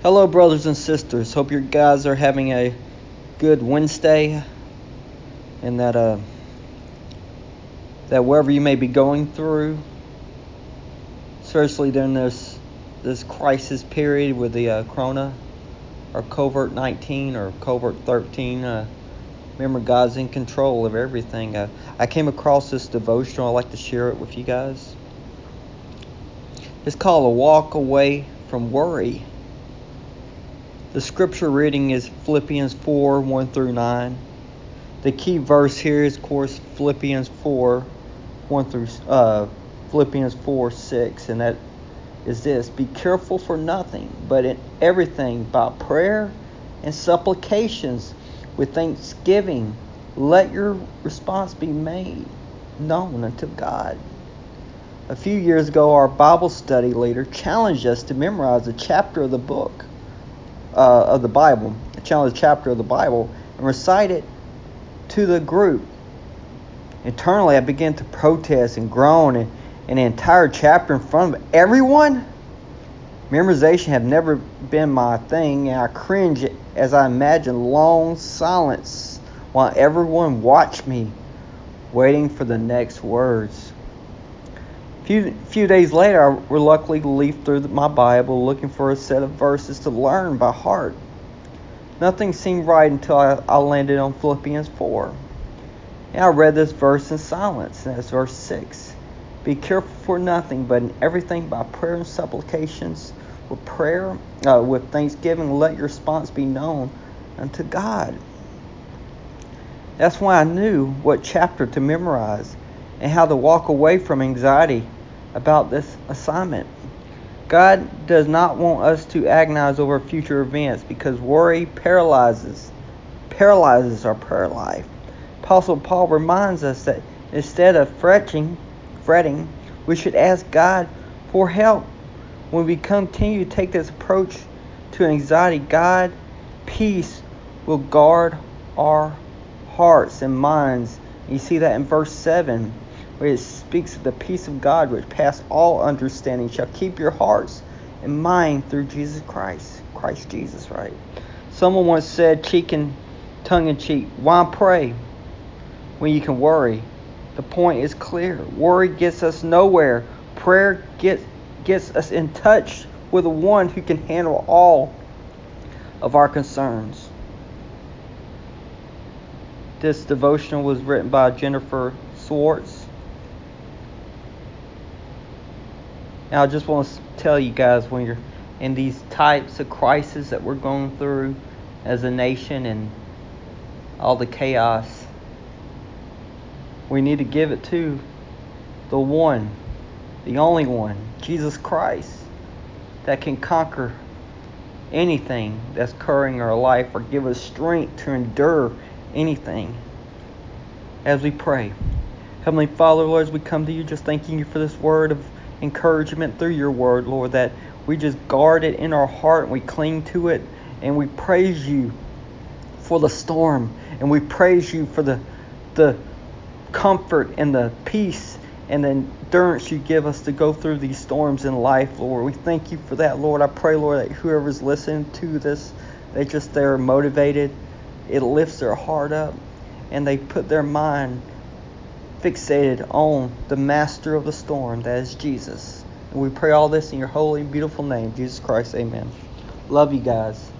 Hello, brothers and sisters. Hope you guys are having a good Wednesday, and that wherever you may be going through, especially during this crisis period with the Corona or COVID-19 or COVID-13. Remember, God's in control of everything. I came across this devotional. I'd like to share it with you guys. It's called A Walk Away from Worry. The scripture reading is Philippians 4, 1 through 9. The key verse here is, of course, Philippians 4, 6. And that is this: be careful for nothing, but in everything by prayer and supplications with thanksgiving, let your response be made known unto God. A few years ago, our Bible study leader challenged us to memorize a chapter of the book of the Bible, a challenge chapter of the Bible, and recite it to the group. Internally, I began to protest and groan, and an entire chapter in front of everyone. Memorization had never been my thing, and I cringed as I imagined long silence while everyone watched me, waiting for the next words. Few days later, I reluctantly leafed through my Bible looking for a set of verses to learn by heart. Nothing seemed right until I landed on Philippians 4. And I read this verse in silence, and that's verse 6. Be careful for nothing, but in everything by prayer and supplications with thanksgiving, let your response be known unto God. That's why I knew what chapter to memorize and how to walk away from anxiety about this assignment. God does not want us to agonize over future events because worry paralyzes our prayer life. Apostle Paul reminds us that instead of fretting, we should ask God for help. When we continue to take this approach to anxiety, God's peace will guard our hearts and minds. You see that in verse 7, where it speaks of the peace of God which passeth all understanding shall keep your hearts and mind through Jesus Christ Jesus, right? Someone once said, tongue in cheek, why pray when you can worry? The point is clear. Worry gets us nowhere. Prayer gets us in touch with the one who can handle all of our concerns. This devotional was written by Jennifer Swartz. Now, I just want to tell you guys, when you're in these types of crises that we're going through as a nation and all the chaos, we need to give it to the one, the only one, Jesus Christ, that can conquer anything that's occurring in our life or give us strength to endure anything. As we pray, Heavenly Father, Lord, as we come to you, just thanking you for this word of encouragement through your word, Lord, that we just guard it in our heart and we cling to it, and we praise you for the storm, and we praise you for the comfort and the peace and the endurance you give us to go through these storms in life, Lord. We thank you for that, Lord. I pray, Lord, that whoever's listening to this, they're motivated, it lifts their heart up, and they put their mind fixated on the master of the storm, that is Jesus. And we pray all this in your holy, beautiful name, Jesus Christ. Amen. Love you guys.